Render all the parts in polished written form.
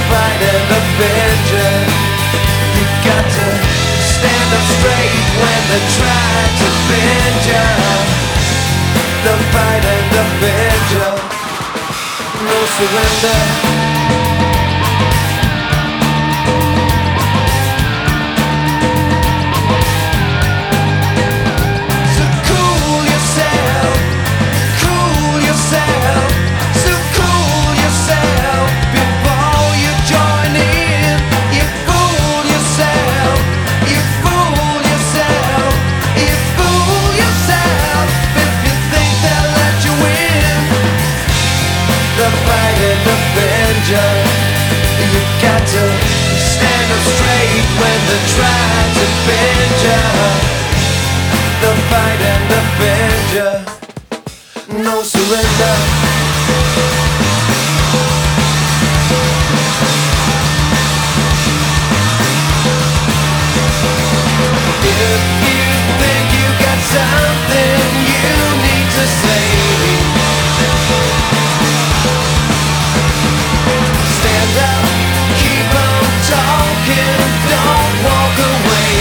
fight and the vengeance. You got to stand up straight when they try to bend ya. The fight and the vengeance. No surrender. You got to stand up straight when they try to bend ya. The fight and the vengeance. No surrender. If you think you got something you need to say, stand up, keep on talking, don't walk away.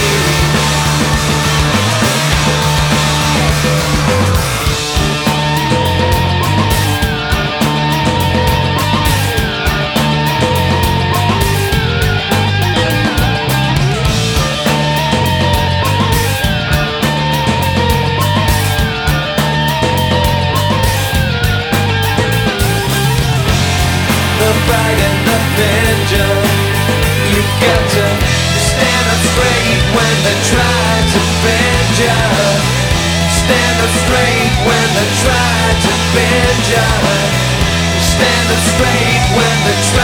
The fight and the vengeance. You got to stand up straight when they try to bend ya. Stand up straight when they try to bend ya. Stand up straight when they try